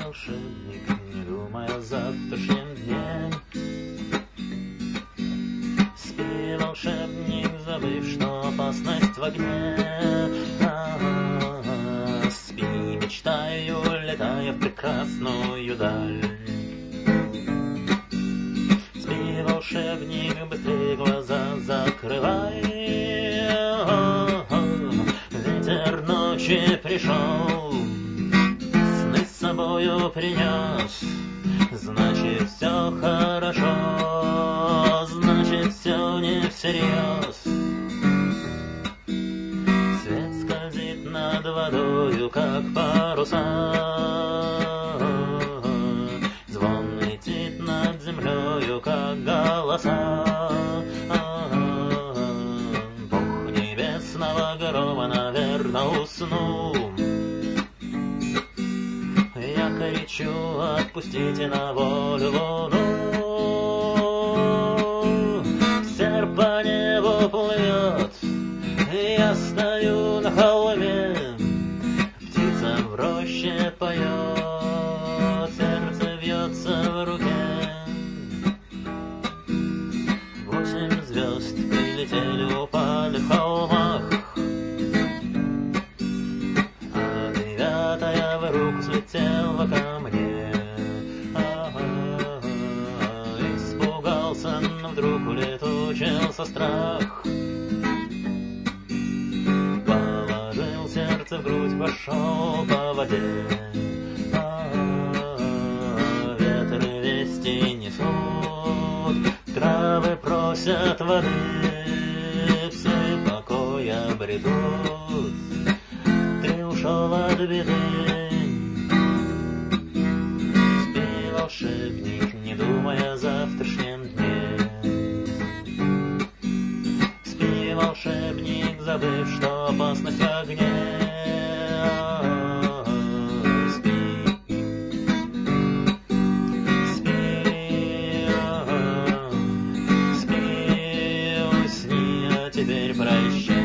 волшебник, не думая о завтрашнем дне. Спи, волшебник, забыв, что опасность в огне. Спи, мечтаю, летая в прекрасную даль. Спи, волшебник, быстрее глаза закрывай. Ветер ночи пришел, сны с собою принес. Значит, все хорошо, значит, все не всерьез. Свет скользит над водою, как паруса. Звон летит над землею, как голоса. Бог небесного грома, наверно, уснул. Я кричу, отпустите на волю луну. Серп по небу плывет, я стою на холме. Птица в роще поет, сердце бьется в руке. 8 звезд прилетели, упали в холмах, а 9-я в руку слетела ко мне. Испугался, но вдруг улетучился страх. Положил сердце в грудь, пошел по воде. Ветры вести несут, травы просят воды, псы покоя бредут. Ты ушел от беды. Спи, волшебник, не думая о завтрашнем дне. Спи, волшебник, забыв, что опасность в огне. Спи, спи, спи, усни, а теперь прощай.